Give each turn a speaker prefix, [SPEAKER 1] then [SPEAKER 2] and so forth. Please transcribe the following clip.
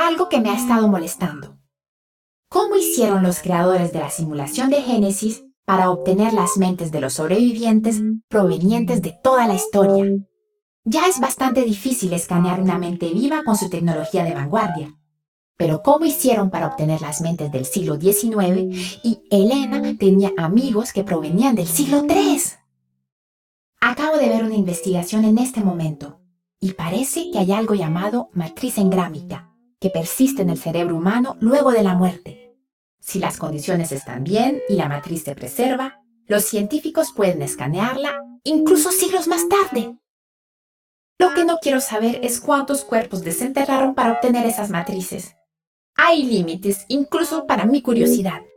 [SPEAKER 1] algo que me ha estado molestando. ¿Cómo hicieron los creadores de la simulación de Génesis para obtener las mentes de los sobrevivientes provenientes de toda la historia? Ya es bastante difícil escanear una mente viva con su tecnología de vanguardia. Pero ¿cómo hicieron para obtener las mentes del siglo XIX y Elena tenía amigos que provenían del siglo III? Acabo de ver una investigación en este momento y parece que hay algo llamado matriz engrámica que persiste en el cerebro humano luego de la muerte. Si las condiciones están bien y la matriz se preserva, los científicos pueden escanearla incluso siglos más tarde. Lo que no quiero saber es cuántos cuerpos desenterraron para obtener esas matrices. Hay límites incluso para mi curiosidad.